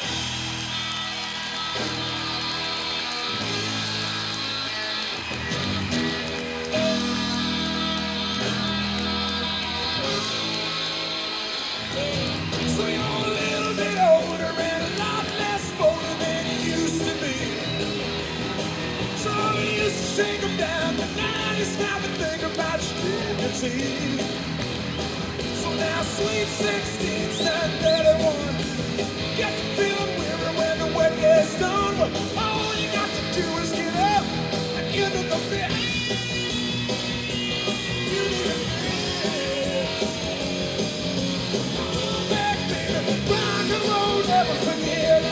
So you're a little bit older and a lot less older than you used to be. So you used to shake them down, but now you stop and think about your dignity. So now sweet 16's turned 31. Get to feeling weary when the work gets done. But all you got to do is get up and into the bit. You need a bit. Back, baby, rock and roll, never forget.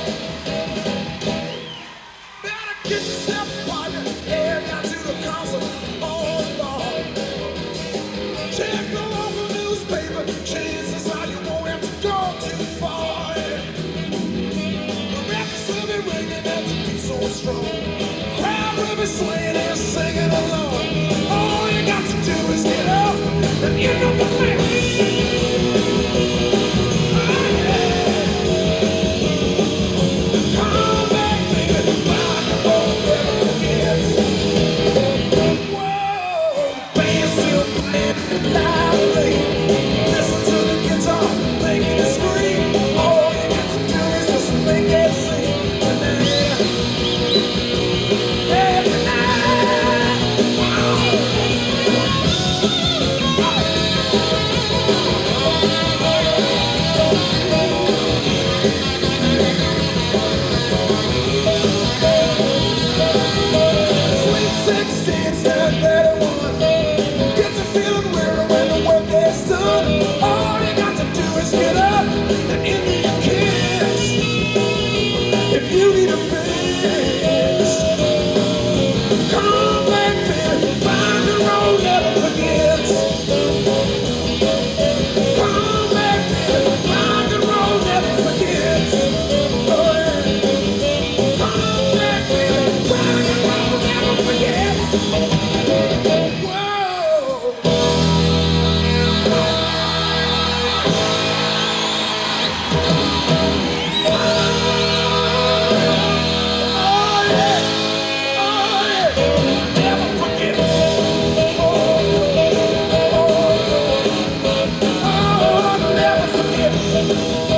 Better get yourself a partner, head down to the concert on the bar. Check the local newspaper, chances are you won't have to go too far. The records will be ringing and the beat so strong. Crowd will be swaying and singing along. All you got to do is get up and you know the thing. Come back, baby, rock and roll, never forget. Whoa, the band's still playing loudly. Listen to the guitar, making it scream. All you got to do is just make it sing tonight. Every night. Sweet 16, stand 31. Get to feeling weary when the work gets done. All you got to do is get up and into your kiss. If you need a fix, come back, baby. Rock and roll never forgets. Come back, baby. Rock and roll never forgets. Oh, yeah. Come back, baby. Rock and roll never forgets. Whoa. Oh, yeah. Oh, yeah. Never forget. Oh, never forget.